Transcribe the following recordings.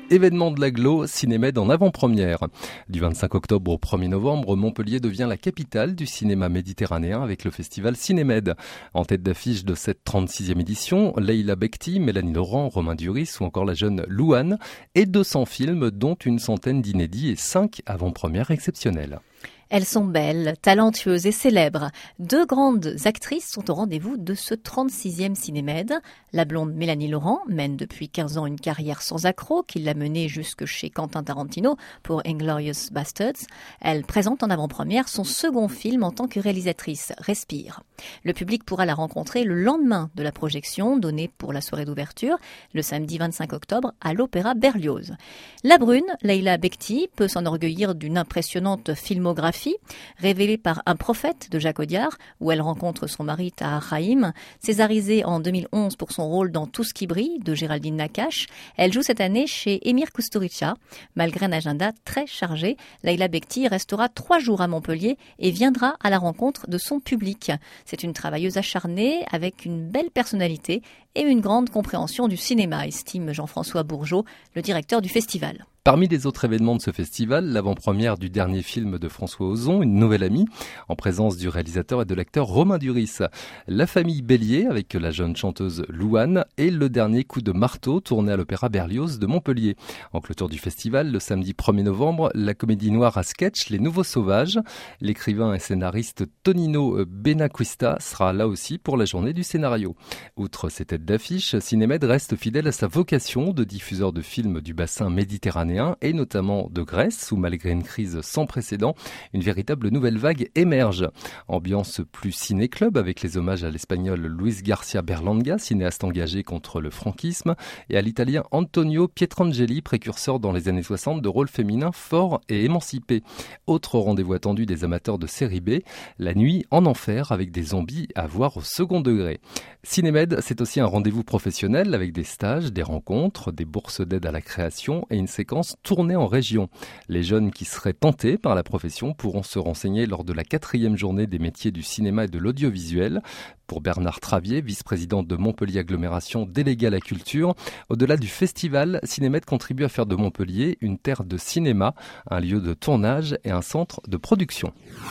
Événement de l'agglo, Cinémed en avant-première. Du 25 octobre au 1er novembre, Montpellier devient la capitale du cinéma méditerranéen avec le festival Cinémed. En tête d'affiche de cette 36e édition, Leïla Bekti, Mélanie Laurent, Romain Duris ou encore la jeune Louane et 200 films dont une centaine d'inédits et 5 avant-premières exceptionnelles. Elles sont belles, talentueuses et célèbres. 2 grandes actrices sont au rendez-vous de ce 36e Cinémed. La blonde Mélanie Laurent mène depuis 15 ans une carrière sans accroc qui l'a menée jusque chez Quentin Tarantino pour Inglourious Basterds. Elle présente en avant-première son second film en tant que réalisatrice, Respire. Le public pourra la rencontrer le lendemain de la projection donnée pour la soirée d'ouverture, le samedi 25 octobre à l'Opéra Berlioz. La brune, Leïla Bekti, peut s'enorgueillir d'une impressionnante filmographie révélée par Un prophète de Jacques Audiard, où elle rencontre son mari Tahar Rahim. Césarisée en 2011 pour son rôle dans Tout ce qui brille de Géraldine Nakache, elle joue cette année chez Emir Kusturica. Malgré un agenda très chargé, Leïla Bekti restera 3 jours à Montpellier et viendra à la rencontre de son public. C'est une travailleuse acharnée avec une belle personnalité et une grande compréhension du cinéma, estime Jean-François Bourgeot, le directeur du festival. Parmi les autres événements de ce festival, l'avant-première du dernier film de François Ozon, Une nouvelle amie, en présence du réalisateur et de l'acteur Romain Duris. La famille Bélier, avec la jeune chanteuse Louane, et le dernier coup de marteau tourné à l'Opéra Berlioz de Montpellier. En clôture du festival, le samedi 1er novembre, la comédie noire à sketch Les Nouveaux Sauvages. L'écrivain et scénariste Tonino Benacquista sera là aussi pour la journée du scénario. Outre ses têtes d'affiche, Cinémed reste fidèle à sa vocation de diffuseur de films du bassin méditerranéen et notamment de Grèce, où malgré une crise sans précédent, une véritable nouvelle vague émerge. Ambiance plus ciné-club avec les hommages à l'espagnol Luis García Berlanga, cinéaste engagé contre le franquisme, et à l'italien Antonio Pietrangeli, précurseur dans les années 60 de rôles féminins forts et émancipés. Autre rendez-vous attendu des amateurs de série B, La nuit en enfer avec des zombies à voir au second degré. Cinémed, c'est aussi un rendez-vous professionnel avec des stages, des rencontres, des bourses d'aide à la création et une séquence tournée en région. Les jeunes qui seraient tentés par la profession pourront se renseigner lors de la 4e journée des métiers du cinéma et de l'audiovisuel. Pour Bernard Travier, vice-président de Montpellier Agglomération délégué à la culture, au-delà du festival, Cinémed contribue à faire de Montpellier une terre de cinéma, un lieu de tournage et un centre de production.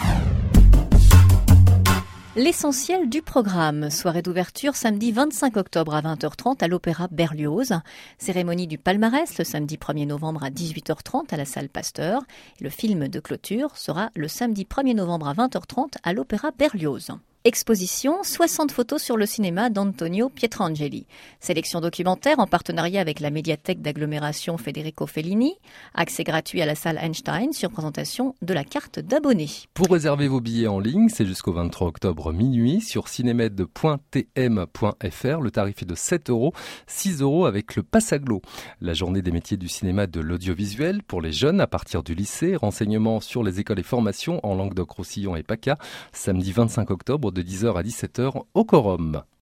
L'essentiel du programme. Soirée d'ouverture samedi 25 octobre à 20h30 à l'Opéra Berlioz. Cérémonie du palmarès le samedi 1er novembre à 18h30 à la salle Pasteur. Le film de clôture sera le samedi 1er novembre à 20h30 à l'Opéra Berlioz. Exposition, 60 photos sur le cinéma d'Antonio Pietrangeli. Sélection documentaire en partenariat avec la médiathèque d'agglomération Federico Fellini. Accès gratuit à la salle Einstein sur présentation de la carte d'abonné. Pour réserver vos billets en ligne, c'est jusqu'au 23 octobre minuit sur cinémed.tm.fr. Le tarif est de 7 €, 6 € avec le pass agglo. La journée des métiers du cinéma et de l'audiovisuel pour les jeunes à partir du lycée. Renseignements sur les écoles et formations en Languedoc-Roussillon et PACA. Samedi 25 octobre de 10h à 17h au Quorum.